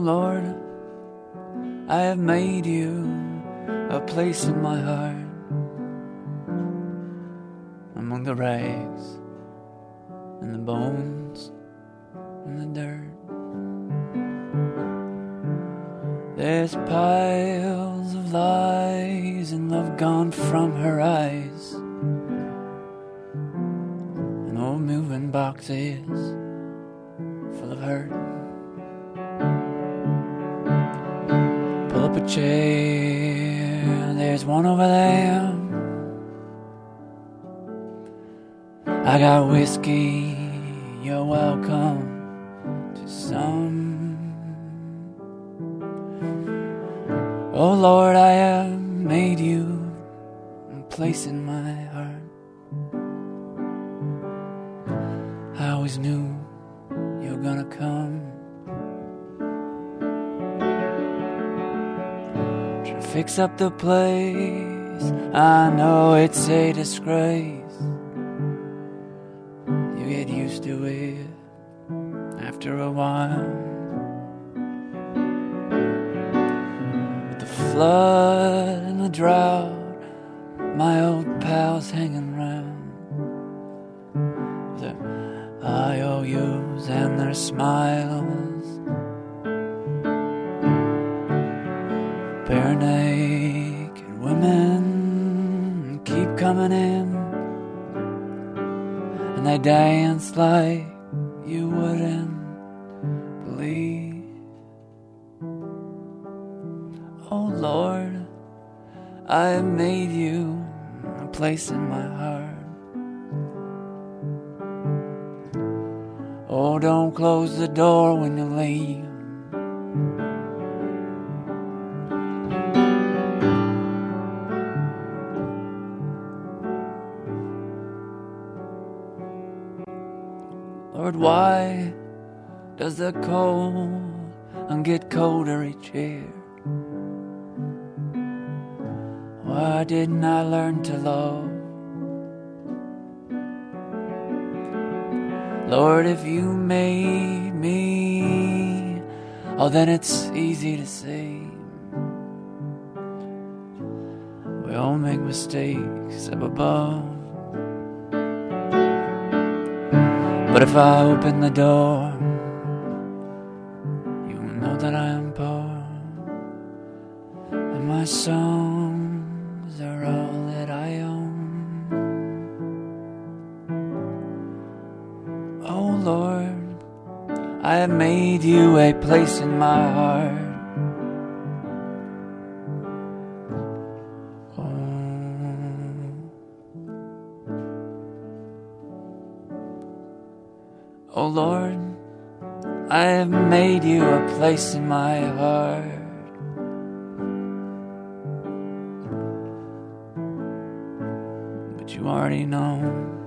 Lord, I have made you a place in my heart. Among the rags and the bones and the dirt, there's piles of lies and love gone from her eyes, and old moving boxes full of hurt. Pull up a chair, there's one over there. I got whiskey, you're welcome to some. Oh Lord, I have made you a place in my heart. I always knew you were gonna come. Try to fix up the place, I know it's a disgrace. You get used to it after a while. With the flood and the drought, my old pals hanging round, their IOUs and their smiles. Bare naked women keep coming in, and they dance like you wouldn't believe. Oh Lord, I have made you a place in my heart. Oh, don't close the door when you leave. Lord, why does the cold get colder each year? Why didn't I learn to love? Lord, if you made me, oh, then it's easy to see. We all make mistakes up above. But if I open the door, you will know that I am poor, and my songs are all that I own. Oh Lord, I have made you a place in my heart. Oh Lord, I have made you a place in my heart. But you already know